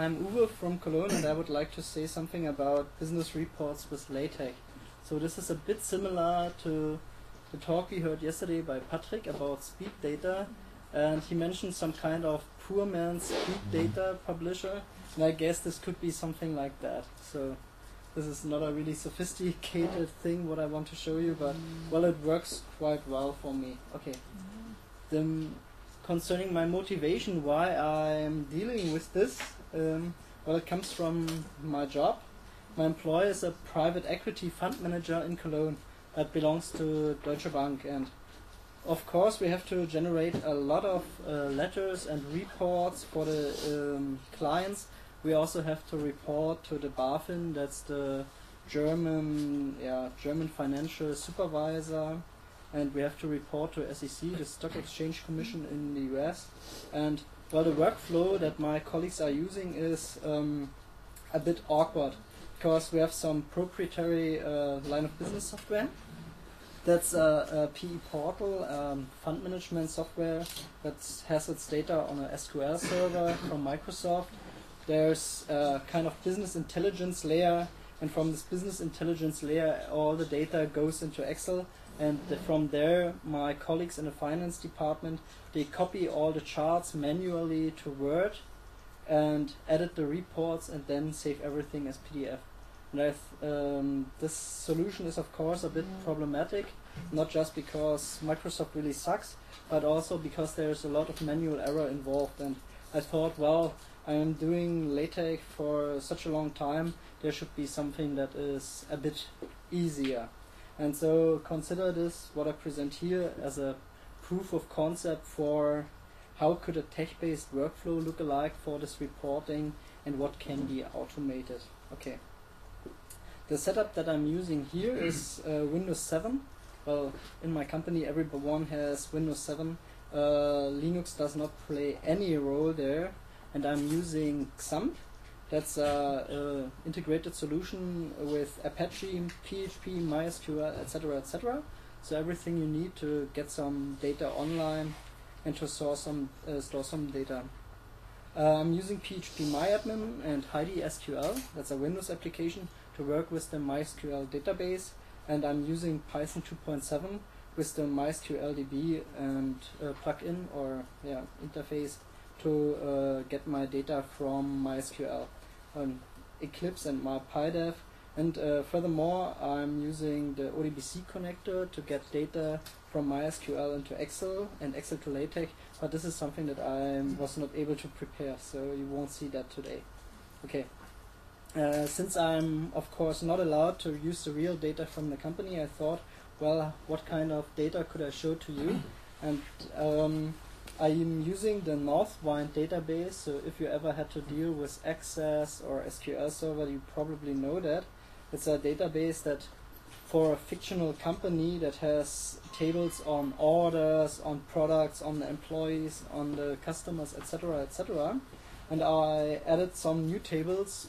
I'm Uwe from Cologne, and I would like to say something about business reports with LaTeX. So this is a bit similar to the talk we heard yesterday by Patrick about speed data, and he mentioned some kind of poor man's speed data publisher, and I guess this could be something like that. So this is not a really sophisticated thing what I want to show you, but well, it works quite well for me. Okay. Concerning my motivation, why I'm dealing with this, well, it comes from my job. My employer is a private equity fund manager in Cologne that belongs to Deutsche Bank, and of course we have to generate a lot of letters and reports for the clients. We also have to report to the BaFin, that's the German financial supervisor, and we have to report to SEC, the Stock Exchange Commission in the US. And well, the workflow that my colleagues are using is a bit awkward, because we have some proprietary line of business software. That's a PE portal, fund management software that has its data on a SQL server from Microsoft. There's a kind of business intelligence layer, and from this business intelligence layer all the data goes into Excel, and from there my colleagues in the finance department, they copy all the charts manually to Word and edit the reports and then save everything as PDF. And this solution is of course a bit problematic, not just because Microsoft really sucks, but also because there's a lot of manual error involved. And I thought, well, I am doing LaTeX for such a long time, there should be something that is a bit easier. And so consider this, what I present here, as a proof of concept for how could a text-based workflow look alike for this reporting and what can be automated. Okay. The setup that I'm using here is Windows 7. Well, in my company everyone has Windows 7. Linux does not play any role there, and I'm using XAMPP. That's an integrated solution with Apache, PHP, MySQL, etc., etc. So everything you need to get some data online and to store some data. I'm using PHPMyAdmin and Heidi SQL. That's a Windows application to work with the MySQL database, and I'm using Python 2.7 with the MySQLDB and plugin or interface to get my data from MySQL. Eclipse and my PyDev, and furthermore I'm using the ODBC connector to get data from MySQL into Excel and Excel to LaTeX, but this is something that I was not able to prepare, so you won't see that today. Okay. Since I'm of course not allowed to use the real data from the company, I thought, well, what kind of data could I show to you? And I am using the Northwind database, so if you ever had to deal with Access or SQL Server, you probably know that. It's a database that for a fictional company that has tables on orders, on products, on the employees, on the customers, etc., etc. And I added some new tables,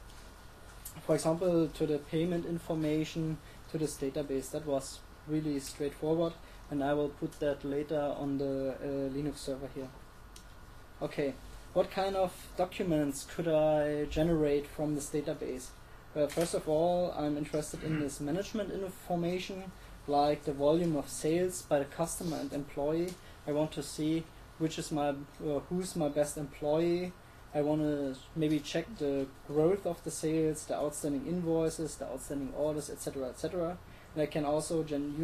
for example, to the payment information to this database. That was really straightforward, and I will put that later on the Linux server here. Okay, what kind of documents could I generate from this database? First of all, I'm interested in this management information, like the volume of sales by the customer and employee. I want to see who's my best employee. I want to maybe check the growth of the sales, the outstanding invoices, the outstanding orders, etc., etc. And I can also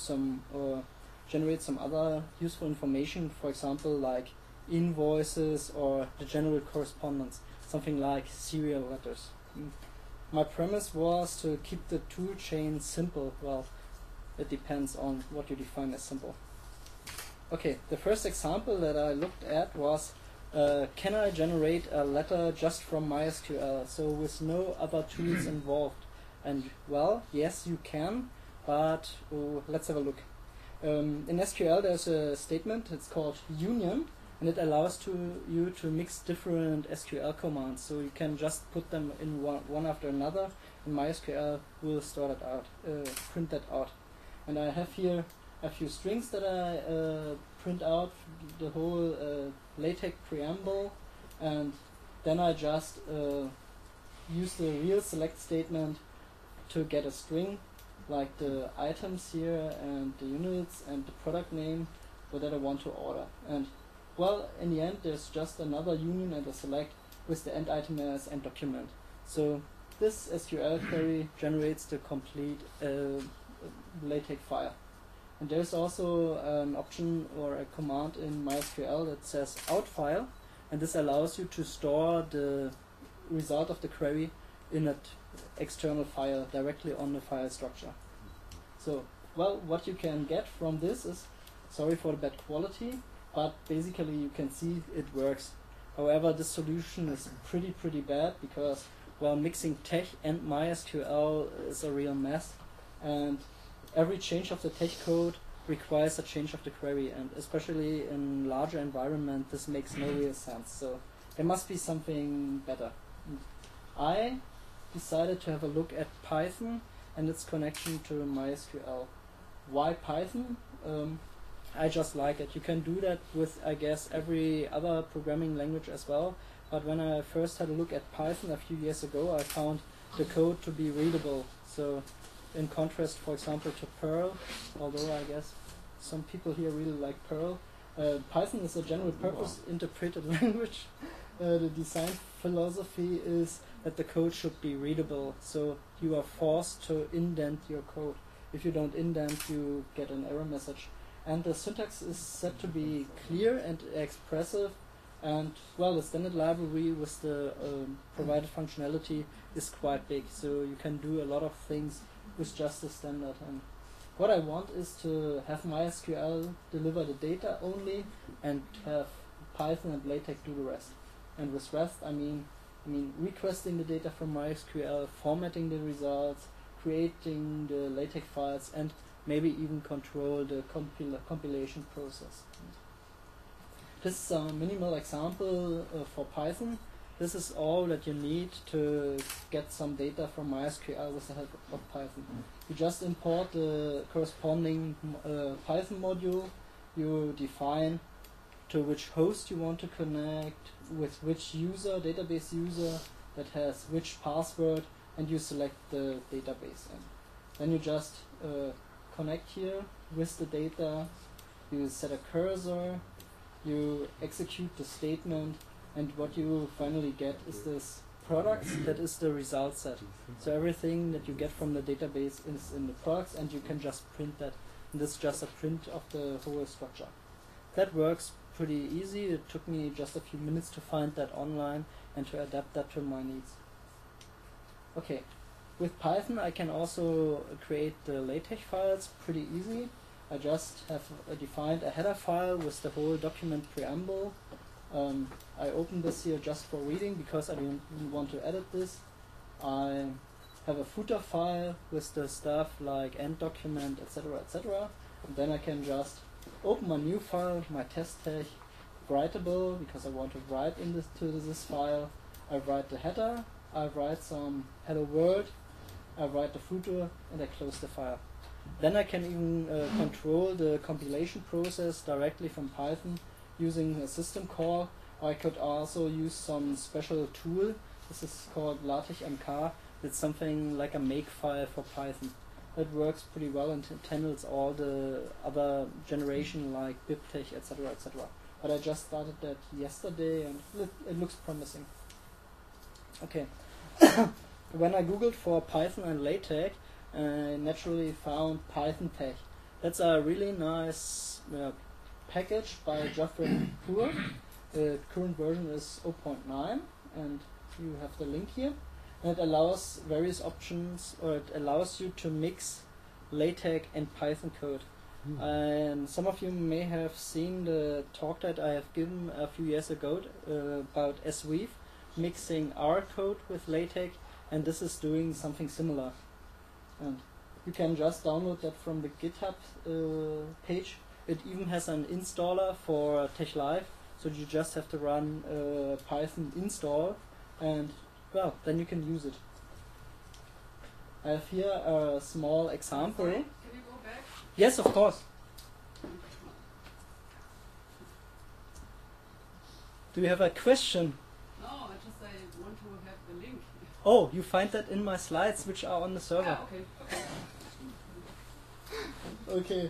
generate some other useful information, for example, like invoices or the general correspondence, something like serial letters. My premise was to keep the tool chain simple. Well, it depends on what you define as simple. Okay, the first example that I looked at was, can I generate a letter just from MySQL, so with no other tools involved? And well, yes, you can, but let's have a look. In SQL there's a statement, it's called union, and it allows you to mix different SQL commands, so you can just put them in one after another, and MySQL will store that out, print that out. And I have here a few strings that I print out, the whole LaTeX preamble, and then I just use the real select statement to get a string, like the items here and the units and the product name that I want to order. And well, in the end, there's just another union and a select with the end item as end document. So this SQL query generates the complete LaTeX file. And there's also an option or a command in MySQL that says out file, and this allows you to store the result of the query in an external file directly on the file structure. So, well, what you can get from this is, sorry for the bad quality, but basically you can see it works. However, this solution is pretty bad because, well, mixing Tech and MySQL is a real mess, and every change of the Tech code requires a change of the query, and especially in larger environment, this makes no real sense. So there must be something better. And I decided to have a look at Python and its connection to MySQL. Why Python? I just like it. You can do that with, I guess, every other programming language as well. But when I first had a look at Python a few years ago, I found the code to be readable. So in contrast, for example, to Perl, although I guess some people here really like Perl, Python is a general purpose interpreted language. The design philosophy is that the code should be readable, so you are forced to indent your code. If you don't indent, you get an error message. And the syntax is said to be clear and expressive, and well, the standard library with the provided functionality is quite big, so you can do a lot of things with just the standard. And what I want is to have MySQL deliver the data only and have Python and LaTeX do the rest. And with REST, I mean requesting the data from MySQL, formatting the results, creating the LaTeX files, and maybe even control the compilation process. This is a minimal example for Python. This is all that you need to get some data from MySQL with the help of Python. You just import the corresponding Python module, you define to which host you want to connect, with which user, database user that has which password, and you select the database. And then you just connect here with the data, you set a cursor, you execute the statement, and what you finally get is this products that is the result set. So everything that you get from the database is in the products, and you can just print that. And this is just a print of the whole structure. That works pretty easy. It took me just a few minutes to find that online and to adapt that to my needs. Okay, with Python I can also create the LaTeX files pretty easy. I just have defined a header file with the whole document preamble. I open this here just for reading because I don't really want to edit this. I have a footer file with the stuff like end document, etc., etc. And then I can just open a new file, my test tag, writable, because I want to write to this file. I write the header, I write some hello world, I write the footer, and I close the file. Then I can even control the compilation process directly from Python using a system call. I could also use some special tool. This is called LaTeX MK. It's something like a makefile for Python. It works pretty well and it handles all the other generation like BibTeX, etc., etc. But I just started that yesterday and it looks promising. Okay. When I googled for Python and LaTeX, I naturally found Python Tech. That's a really nice package by Geoffrey Poor. The current version is 0.9 and you have the link here. And it allows various options, or it allows you to mix LaTeX and Python code. And some of you may have seen the talk that I have given a few years ago about SWeave, mixing R code with LaTeX, and this is doing something similar. And you can just download that from the GitHub page. It even has an installer for TechLive, so you just have to run Python install, and well, then you can use it. I have here a small example. Sorry, can you go back? Yes, of course. Do you have a question? No, I just I want to have the link. Oh, you find that in my slides, which are on the server. Ah, okay. Okay.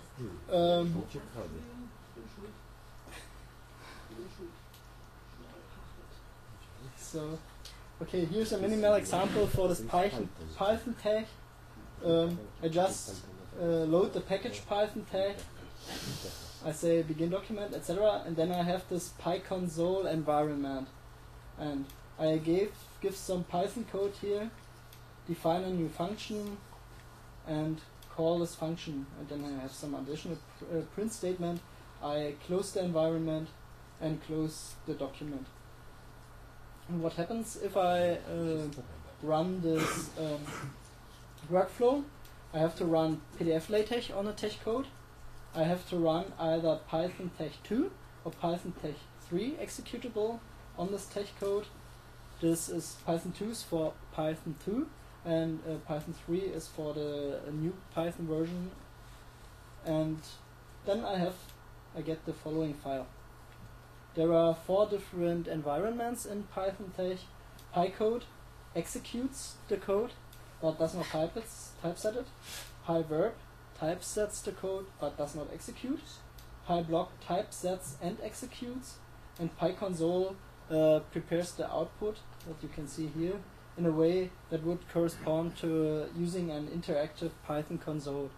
So, okay, here's a minimal example for this Python tag. I just load the package Python tag. I say begin document, etc., and then I have this PyConsole environment, and I give some Python code here, define a new function, and call this function, and then I have some additional print statement. I close the environment and close the document. And what happens if I run this workflow? I have to run PDF LaTeX on a tech code. I have to run either Python tech 2 or Python tech 3 executable on this tech code. This is Python 2 is for Python 2, and Python 3 is for the new Python version. And then I get the following file. There are 4 different environments in Python tech. PyCode executes the code but does not typeset it. PyVerb typesets the code but does not execute. PyBlock typesets and executes. And PyConsole prepares the output that you can see here in a way that would correspond to using an interactive Python console.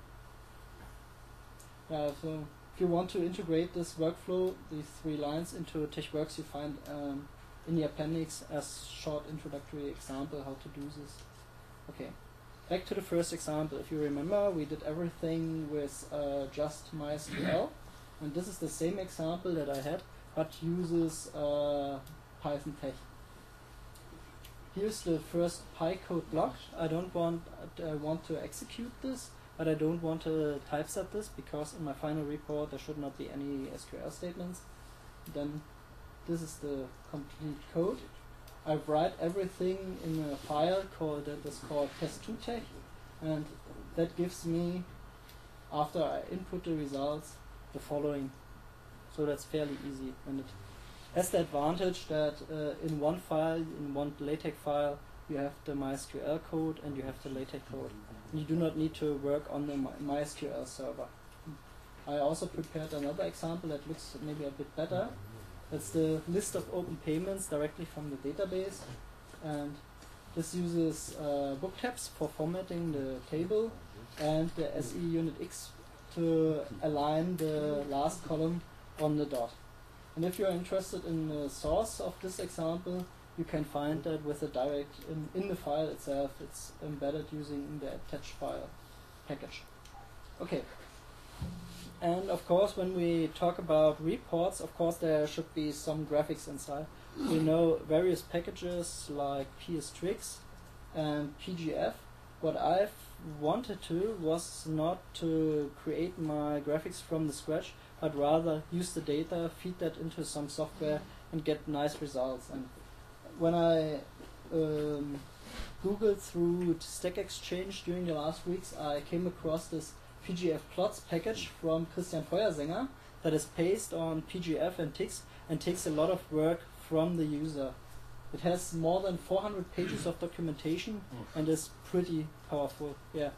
So if you want to integrate this workflow, these 3 lines, into TechWorks, you find in the appendix a short introductory example how to do this. Okay, back to the first example. If you remember, we did everything with just MySQL, and this is the same example that I had, but uses Python tech. Here's the first PyCode block. I want to execute this, but I don't want to typeset this because in my final report there should not be any SQL statements. Then this is the complete code. I write everything in a file that is called test2tech, and that gives me, after I input the results, the following. So that's fairly easy, and it has the advantage that in one file, in one LaTeX file, you have the MySQL code and you have the LaTeX code. You do not need to work on the MySQL server. I also prepared another example that looks maybe a bit better. That's the list of open payments directly from the database, and this uses book tabs for formatting the table and the SE unit X to align the last column on the dot. And if you are interested in the source of this example, you can find that with a direct in the file itself. It's embedded using the attach file package. Okay. And of course, when we talk about reports, of course there should be some graphics inside. We know various packages like PSTricks and PGF. What I've wanted to was not to create my graphics from the scratch, but rather use the data, feed that into some software, and get nice results. And when I Googled through Stack Exchange during the last weeks, I came across this PGF plots package from Christian Feuersänger that is based on PGF and TIX and takes a lot of work from the user. It has more than 400 pages of documentation and is pretty powerful. Yeah.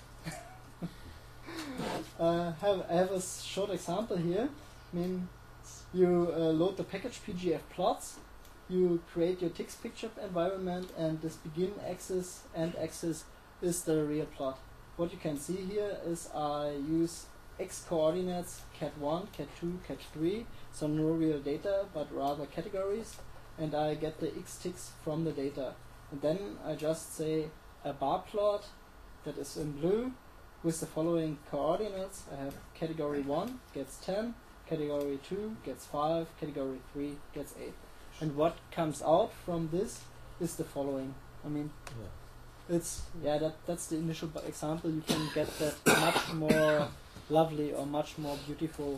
I have a short example here. I mean, you load the package PGF plots, you create your TIX picture environment, and this begin axis, end axis is the real plot. What you can see here is I use X coordinates, cat1, cat2, cat3, so no real data, but rather categories, and I get the X ticks from the data. And then I just say a bar plot that is in blue with the following coordinates. I have category 1 gets 10, category 2 gets 5, category 3 gets 8. And what comes out from this is the following. I mean, that's the initial example. You can get that much more lovely or much more beautiful.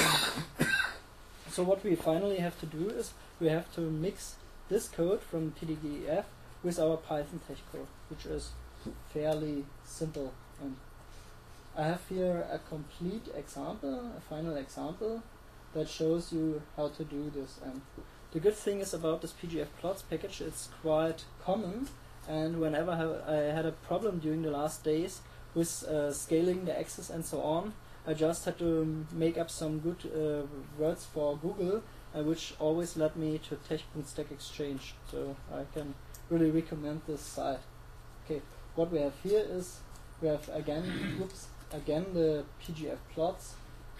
So what we finally have to do is we have to mix this code from PDGF with our Python tech code, which is fairly simple. And I have here a complete example, a final example that shows you how to do this. And the good thing is about this PGF plots package, it's quite common, and whenever I had a problem during the last days with scaling the access and so on, I just had to make up some good words for Google, which always led me to Tech.Stack Exchange. So I can really recommend this site. Okay, what we have here is we have again the PGF plots.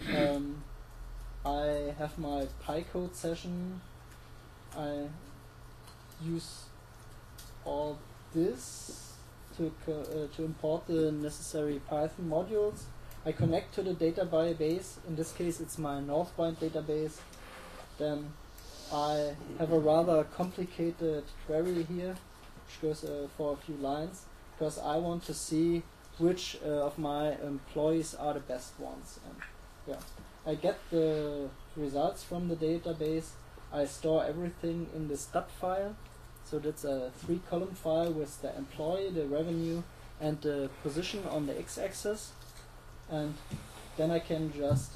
I have my PyCode session. I use all this to import the necessary Python modules. I connect to the database. In this case, it's my Northbind database. Then I have a rather complicated query here, which goes for a few lines, because I want to see which of my employees are the best ones. And yeah, I get the results from the database. I store everything in this stat file. So that's a 3-column file with the employee, the revenue, and the position on the x-axis. And then I can just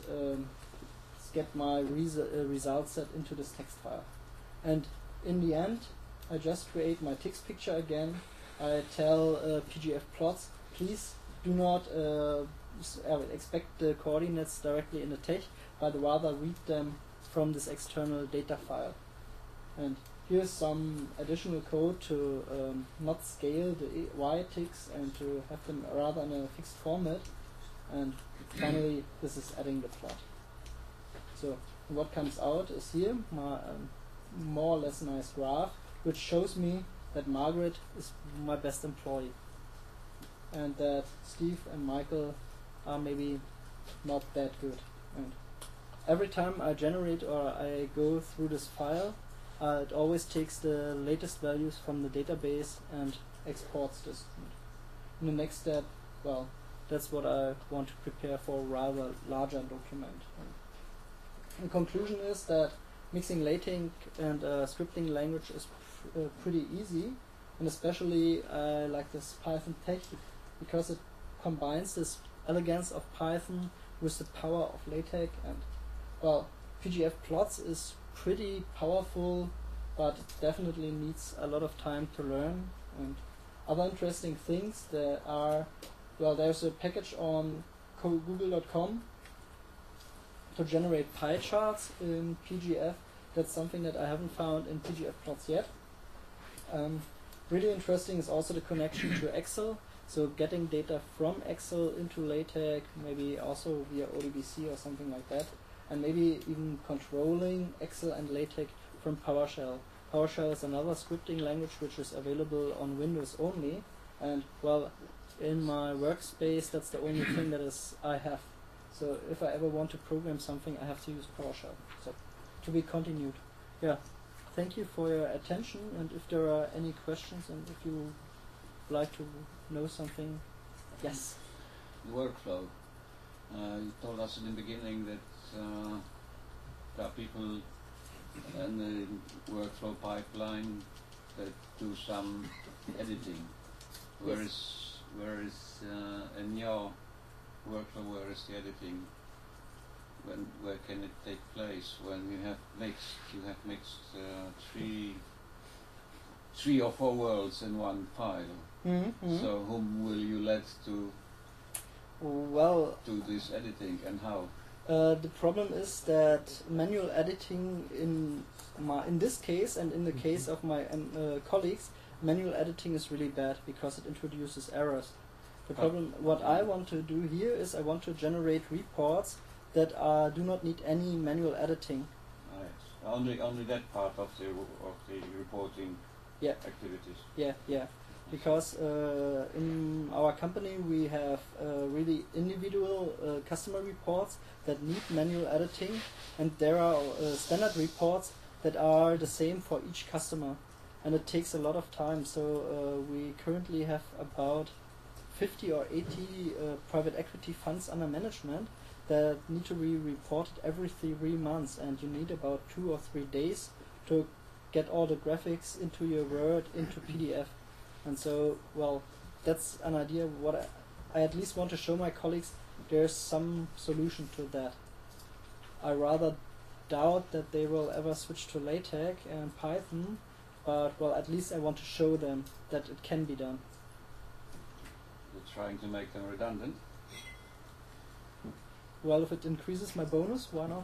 get my result set into this text file. And in the end, I just create my text picture again. I tell PGF plots, please do not expect the coordinates directly in the text, but rather read them from this external data file. And here's some additional code to not scale the y-ticks and to have them rather in a fixed format. And finally, this is adding the plot. So what comes out is here my more or less nice graph, which shows me that Margaret is my best employee, and that Steve and Michael are maybe not that good. And every time I generate or I go through this file, it always takes the latest values from the database and exports this. In the next step, well, that's what I want to prepare for a rather larger document. The conclusion is that mixing LaTeX and scripting language is pretty easy, and especially I like this Python Tech because it combines this elegance of Python with the power of LaTeX. And well, PGF plots is pretty powerful, but definitely needs a lot of time to learn. And other interesting things there are, well, there's a package on google.com to generate pie charts in PGF. That's something that I haven't found in PGF plots yet. Really interesting is also the connection to Excel. So getting data from Excel into LaTeX, maybe also via ODBC or something like that. And maybe even controlling Excel and LaTeX from PowerShell. PowerShell is another scripting language which is available on Windows only. And well, in my workspace, that's the only thing that I have. So if I ever want to program something, I have to use PowerShell. So to be continued. Yeah. Thank you for your attention, and if there are any questions and if you would like to know something, yes. The workflow. You told us in the beginning that there are people in the workflow pipeline that do some editing. Where is in your workflow, where is the editing? Where can it take place? When you have mixed three or four worlds in one file. Mm-hmm. So whom will you let to do this editing, and how? The problem is that manual editing in this case and in the case of my colleagues, manual editing is really bad because it introduces errors. The problem, what I want to do here is I want to generate reports that do not need any manual editing. Only that part of the reporting activities. Yeah. Because in our company we have really individual customer reports that need manual editing, and there are standard reports that are the same for each customer, and it takes a lot of time. So we currently have about 50 or 80 private equity funds under management that need to be reported every 3 months, and you need about 2 or 3 days to get all the graphics into your Word, into PDF. And so, well, that's an idea what I at least want to show my colleagues. There's some solution to that. I rather doubt that they will ever switch to LaTeX and Python, but well, at least I want to show them that it can be done. You're trying to make them redundant. Well, if it increases my bonus, why not?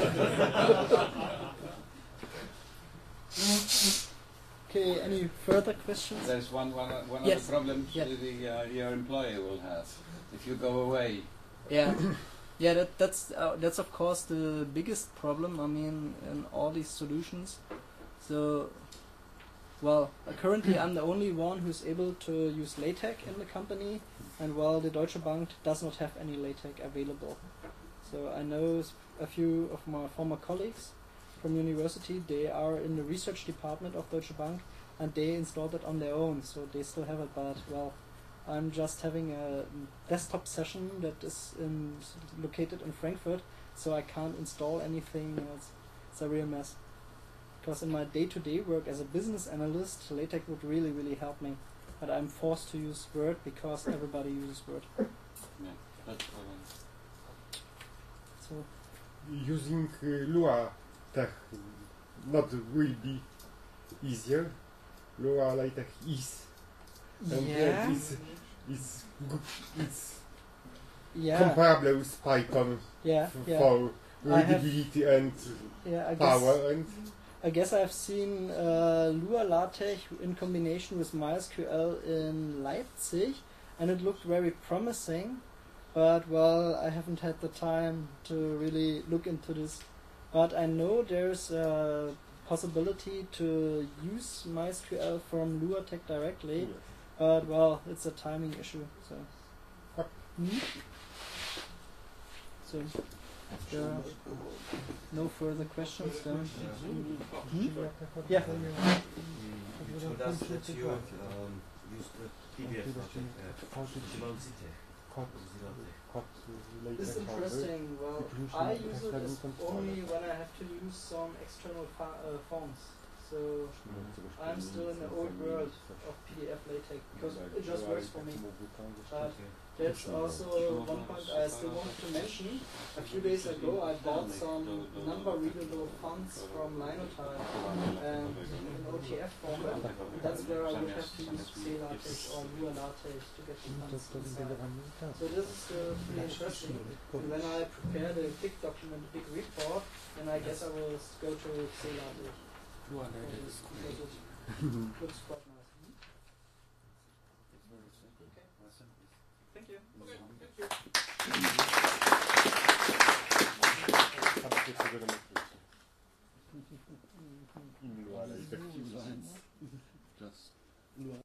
Okay, any further questions? There's one Yes. of the problems Yeah. your employer will have if you go away. Yeah, yeah. That's of course the biggest problem. I mean, in all these solutions. So, well, currently I'm the only one who's able to use LaTeX in the company, and well, the Deutsche Bank does not have any LaTeX available. So I know a few of my former colleagues from university. They are in the research department of Deutsche Bank, and they installed it on their own. So they still have it, but well, I'm just having a desktop session that is located in Frankfurt, so I can't install anything. It's a real mess. Because in my day-to-day work as a business analyst, LaTeX would really help me. But I'm forced to use Word because everybody uses Word. Yeah, that's So Using Lua Tech not will be easier. Lua LaTeX is. And yeah, it's yeah, comparable with Python yeah. for I have- readability and Yeah, power and I guess I've seen Lua LaTeX in combination with MySQL in Leipzig, and it looked very promising. But well, I haven't had the time to really look into this. But I know there's a possibility to use MySQL from LuaTeX directly. But well, it's a timing issue. So, Hmm? So if there are no further questions, then yeah. You told us that you used the PDF It's interesting. Well, I use it as only when I have to use some external forms. So I'm still in the old world of PDF LaTeX because it just works for me. But that's also one point I still wanted to mention. A few days ago I bought some number-readable fonts from Linotype in OTF format. That's where I would have to use CLaTeX or Lua LaTeX to get the fonts inside. So this is pretty interesting. And when I prepare the big document, the big report, then I guess I will go to CLaTeX. Looks quite nice. Thank you. in Lua LaTeX. Just